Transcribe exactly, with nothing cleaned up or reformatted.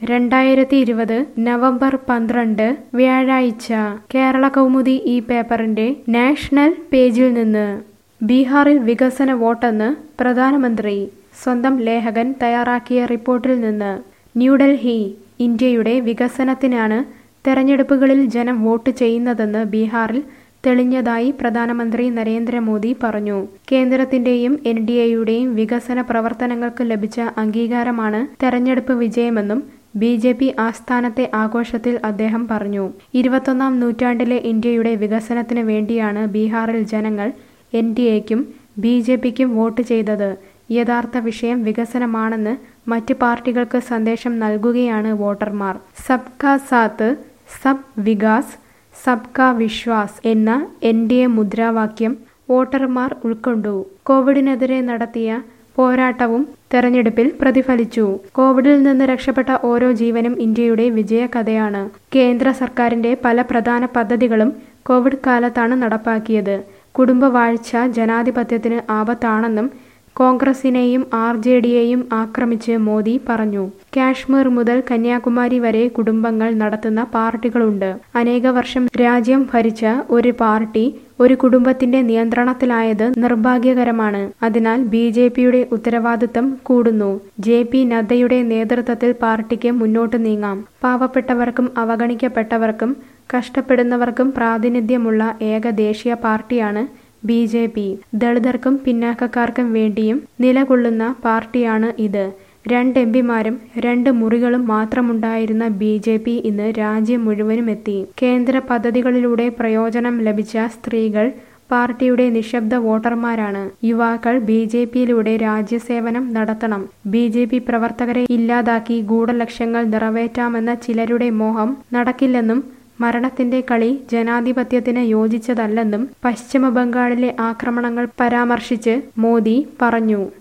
രണ്ടായിരത്തി ഇരുപത് നവംബർ പന്ത്രണ്ട് വ്യാഴാഴ്ച കേരള കൗമുദി ഈ പേപ്പറിന്റെ നാഷണൽ പേജിൽ നിന്ന് ബീഹാറിൽ വികസന വോട്ടെന്ന് പ്രധാനമന്ത്രി സ്വന്തം ലേഖകൻ തയ്യാറാക്കിയ റിപ്പോർട്ടിൽ നിന്ന് ന്യൂഡൽഹി ഇന്ത്യയുടെ വികസനത്തിനാണ് തെരഞ്ഞെടുപ്പുകളിൽ ജനം വോട്ട് ചെയ്യുന്നതെന്ന് ബീഹാറിൽ തെളിഞ്ഞതായി പ്രധാനമന്ത്രി നരേന്ദ്രമോദി പറഞ്ഞു. കേന്ദ്രത്തിന്റെയും എൻ ഡി എയുടെയും വികസന പ്രവർത്തനങ്ങൾക്ക് ലഭിച്ച അംഗീകാരമാണ് തെരഞ്ഞെടുപ്പ് വിജയമെന്നും ബി ജെ പി ആസ്ഥാനത്തെ ആഘോഷത്തിൽ അദ്ദേഹം പറഞ്ഞു. ഇരുപത്തൊന്നാം നൂറ്റാണ്ടിലെ ഇന്ത്യയുടെ വികസനത്തിന് വേണ്ടിയാണ് ബീഹാറിൽ ജനങ്ങൾ എൻ ഡി എക്കും ബി ജെ പിക്കും വോട്ട് ചെയ്തത്. യഥാർത്ഥ വിഷയം വികസനമാണെന്ന് മറ്റ് പാർട്ടികൾക്ക് സന്ദേശം നൽകുകയാണ് വോട്ടർമാർ. സബ്കാ സാത്ത് സബ് വികാസ് സബ്കാ വിശ്വാസ് എന്ന എൻ ഡി എ മുദ്രാവാക്യം വോട്ടർമാർ ഉൾക്കൊണ്ടു. കോവിഡിനെതിരെ നടത്തിയ പോരാട്ടവും തെരഞ്ഞെടുപ്പിൽ പ്രതിഫലിച്ചു. കോവിഡിൽ നിന്ന് രക്ഷപ്പെട്ട ഓരോ ജീവനും ഇന്ത്യയുടെ വിജയകഥയാണ്. കേന്ദ്ര സർക്കാരിന്റെ പല പ്രധാന പദ്ധതികളും കോവിഡ് കാലത്താണ് നടപ്പാക്കിയത്. കുടുംബവാഴ്ച ജനാധിപത്യത്തിന് ആപത്താണെന്നും കോൺഗ്രസിനെയും ആർ ജെ ഡിയെയും ആക്രമിച്ച് മോദി പറഞ്ഞു. കാശ്മീർ മുതൽ കന്യാകുമാരി വരെ കുടുംബങ്ങൾ നടത്തുന്ന പാർട്ടികളുണ്ട്. അനേക വർഷം രാജ്യം ഭരിച്ച ഒരു പാർട്ടി ഒരു കുടുംബത്തിന്റെ നിയന്ത്രണത്തിലായത് നിർഭാഗ്യകരമാണ്. അതിനാൽ ബി ജെ പിയുടെ ഉത്തരവാദിത്തം കൂടുന്നു. ജെ പി നദ്ദയുടെ നേതൃത്വത്തിൽ പാർട്ടിക്ക് മുന്നോട്ട് നീങ്ങാം. പാവപ്പെട്ടവർക്കും അവഗണിക്കപ്പെട്ടവർക്കും കഷ്ടപ്പെടുന്നവർക്കും പ്രാതിനിധ്യമുള്ള ഏക ദേശീയ പാർട്ടിയാണ് ബി ജെ പി. ദളിതർക്കും പിന്നാക്കക്കാർക്കും വേണ്ടിയും നിലകൊള്ളുന്ന പാർട്ടിയാണ് ഇത്. രണ്ട് എം പിമാരും രണ്ട് മുറികളും മാത്രമുണ്ടായിരുന്ന ബി ജെ പി ഇന്ന് രാജ്യം മുഴുവനും എത്തി. കേന്ദ്ര പദ്ധതികളിലൂടെ പ്രയോജനം ലഭിച്ച സ്ത്രീകൾ പാർട്ടിയുടെ നിശബ്ദ വോട്ടർമാരാണ്. യുവാക്കൾ ബി ജെ പിയിലൂടെ രാജ്യസേവനം നടത്തണം. ബി ജെ പി പ്രവർത്തകരെ ഇല്ലാതാക്കി ഗൂഢലക്ഷ്യങ്ങൾ നിറവേറ്റാമെന്ന ചിലരുടെ മോഹം നടക്കില്ലെന്നും മരണത്തിന്റെ കളി ജനാധിപത്യത്തിന് യോജിച്ചതല്ലെന്നും പശ്ചിമ ബംഗാളിലെ ആക്രമണങ്ങൾ പരാമർശിച്ച് മോദി പറഞ്ഞു.